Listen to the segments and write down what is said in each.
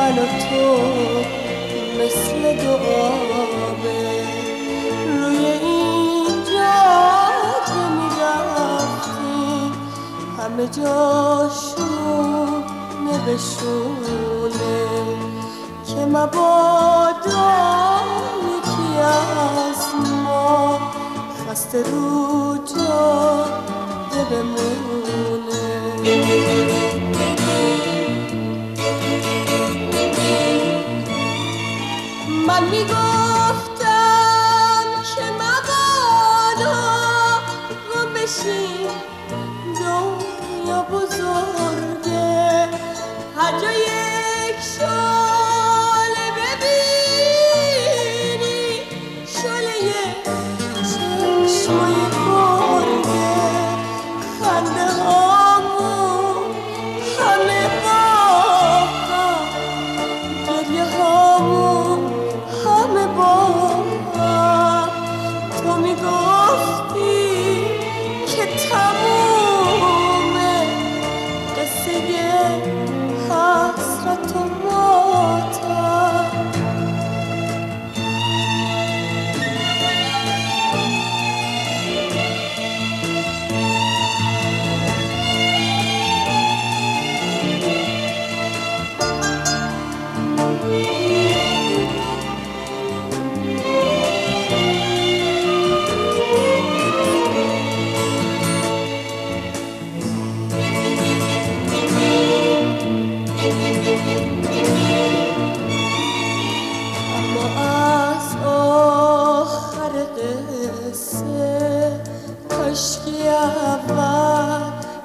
من و تو مثل دو آبه روی این جاده میرفتیم همه جاشون نبشونه که مبادا یکی از ما خسته رو جاده بمونه. من میگفتم که مبادا گم بشیم دنیا بزرگه هر جا یک شعله ببینی شعله چشمای گرگه خنده هامون همه با هم گریه هامون همه با هم تو میگفتی که تمومه قصه حسرت و ماتم کاشکی اول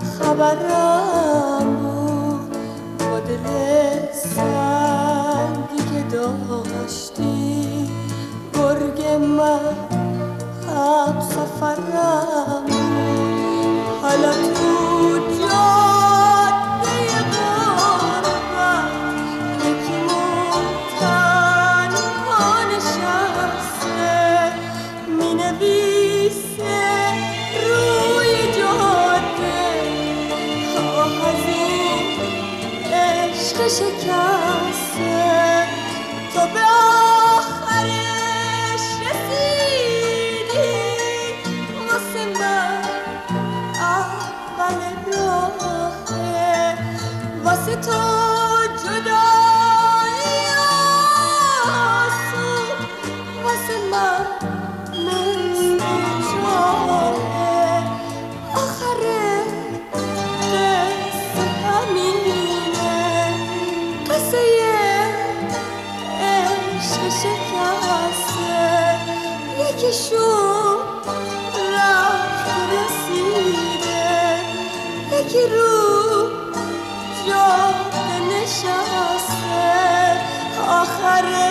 خبرم بود با دل سنگی که داشتی گرگ من هم سفرم بود حالا تو جاده غربت یکیمون تنها نشسته مینویسه روی جاده آه از این عشق شکسته تو به آخرش رسیدی واسه من اول راهه واسه تو جدایی آسون واسه من مثل جاهه آخره قصه همینه قصه عشق شکسته یکیشون رفت رسیده یکی رو جاده نشسته آخره